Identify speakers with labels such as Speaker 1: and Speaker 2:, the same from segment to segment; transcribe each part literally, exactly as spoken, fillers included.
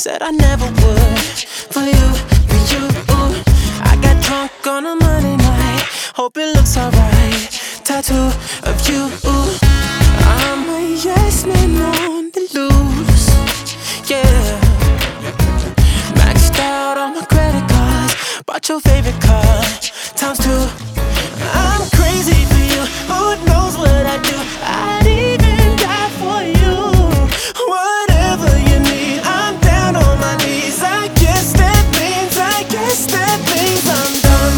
Speaker 1: Said I never would. For you, for you, ooh. I got drunk on a Monday night. Hope it looks alright. Tattoo of you, ooh. I'm a yes man on the loose. Yeah. Maxed out on my credit cards. Bought your favorite car times two. I'm crazy for you. Who knows what I do? I'd even die for you. Whatever you need, I'm down on my knees. I guess that means, I guess that means I'm done.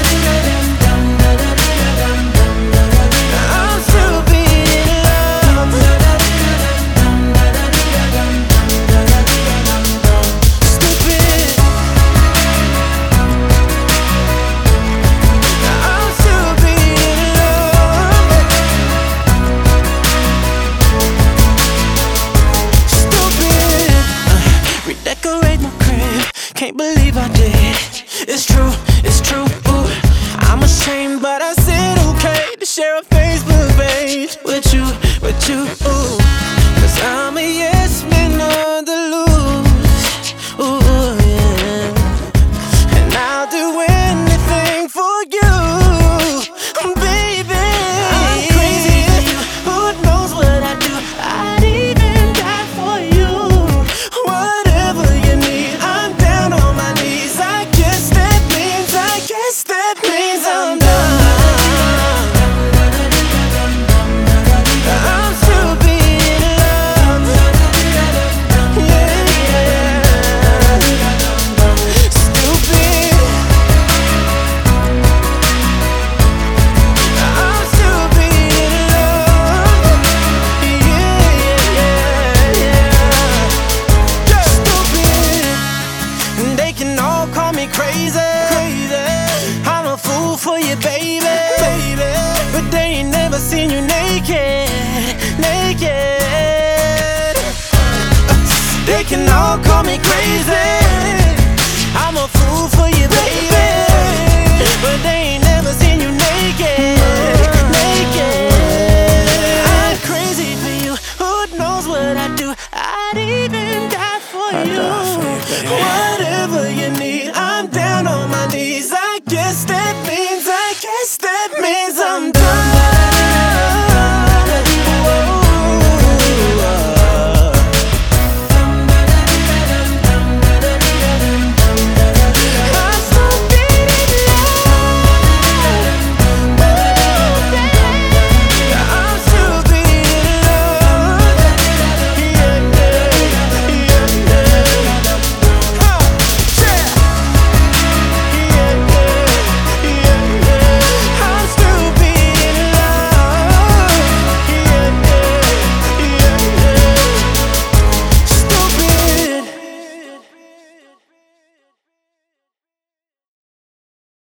Speaker 1: I'm still being loved. Stupid. I'm still being loved. Stupid. Uh, redecorate my crib. Can't believe I did. It's true, it's true. Ooh. I'm ashamed, but I said okay to share a Facebook page with you, with you. Ooh. Cause I'm a yes man on the loose. Ooh, yeah. And I'll do anything for you, baby. I'm crazy for you. Who knows what I do? I'd even die for you. Whatever you need, I'm down on my knees. I guess that means, I guess that means I'm done. I'm still being loved. Yeah, yeah. Stupid. I'm still being loved. Yeah, yeah, yeah. Stupid. They can all call me crazy. I'm a fool for you, baby. But they ain't never seen you naked, naked. They can all call me crazy. I'm a fool for you, baby. But they ain't never seen you naked, naked. I'm crazy for you. Who knows what I do? I'd even die for
Speaker 2: I'd
Speaker 1: you.
Speaker 2: die for you, baby.
Speaker 1: What